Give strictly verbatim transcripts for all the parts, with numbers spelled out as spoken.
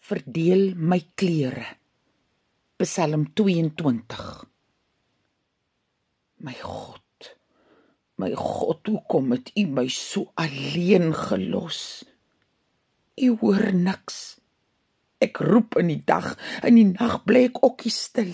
Verdeel my klere. Psalm tweeëntwintig. My God, my God, hoekom het U my so alleen gelos? U hoor niks. Ek roep in die dag, in die nag bly ek okkie stil.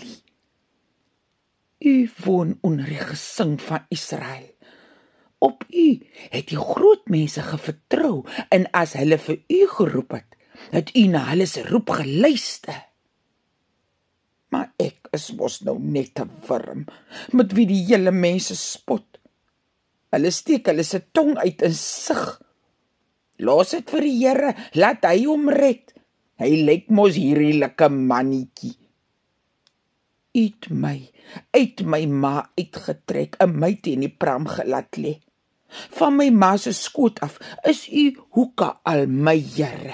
U woon onder die gesing van Israel. Op U het die groot mense gevertrou, en as hulle vir U geroep het, het U na hulle se roep geluister. Maar ek is mos nou net 'n wurm, met wie die hele mense spot. Hulle steek hulle se tong uit in sug. Los dit vir die Here, laat hy hom red. Hy lyk mos hierdie lekker mannetjie. U het my uit my ma uitgetrek en my teen die pram gelaat lê. Van my ma se skoot af is U hoeka al my Here.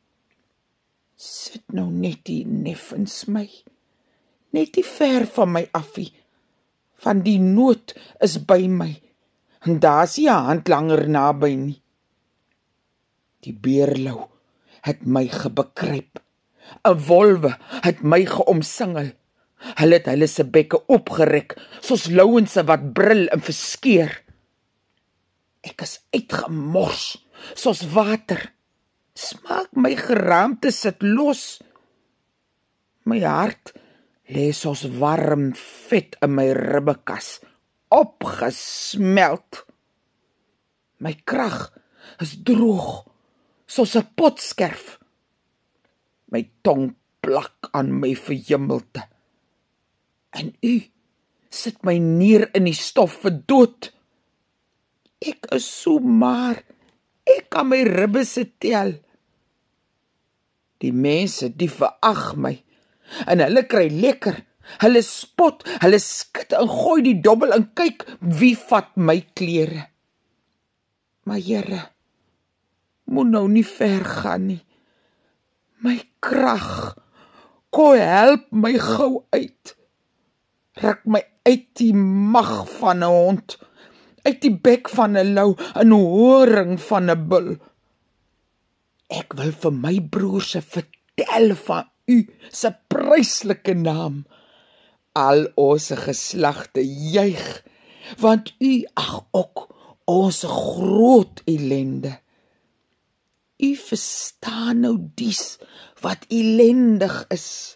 Sit nou net hier neffens my, net die ver van my afie, van die nood is by my, en daar is nie 'n hand langer naby nie. Die beerlou het my gebekruip, 'n wolwe het my geomsingel, hulle het hulle se bekke opgerek, soos louense wat brul en verskeer. Ek is uitgemors, soos water, smaak my geraamte sit los. My hart lê soos warm vet in my ribbekas, opgesmelt. My krag is droog, soos 'n potskerf. My tong plak aan my verjummelte. En U sit my neer in die stof vir dood. Ek is so maar, ek kan my ribbe se tel. Die mense, die verag my, en hulle kry lekker, hulle spot, hulle skud en gooi die dobbel en kyk wie vat my klere. Maar Here, moet nou nie ver gaan nie. My krag, kom help my gou uit. Ruk my uit die mag van 'n hond, uit die bek van 'n lou en horing van 'n bul. Ek wil vir my broers vertel van U se pryslike naam. Al ons geslagte juig, want U ag ook ons groot ellende. U verstaan nou dies wat ellendig is.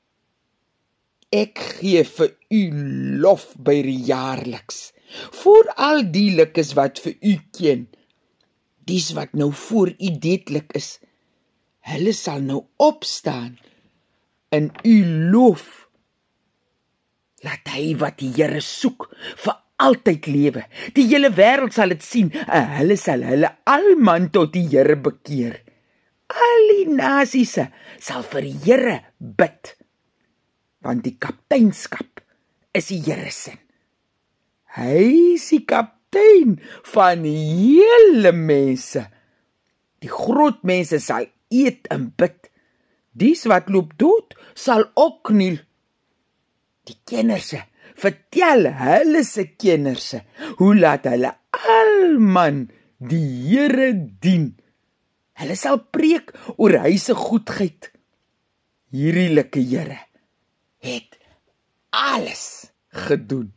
Ek gee vir U lof by die jaarliks, voor al die likes wat vir U ken. Dies wat nou voor U deedlik is, hulle sal nou opstaan en U loof. Laat hy wat die Here soek, vir altyd lewe. Die hele wêreld sal dit sien, en hulle sal hulle almal tot die Here bekeer. Al die nasies sal vir die Here bid, want die kapteinskap is die Here se. Hy is die kaptein van die hele mense. Die groot mense sal eet en bid. Dies wat loop dood, sal ook kniel. Die kennerse vertel hulle se kennerse, hoe laat hulle almal die Here dien. Hulle sal preek oor hy se goedheid. Hierdie like Here het alles gedoen.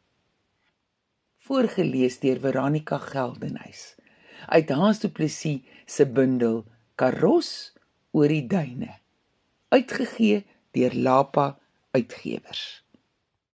Voorgeles deur Veronica Geldenhuys uit Hans Du Plessis se bundel Karos oor die duine, uitgegee deur Lapa Uitgewers.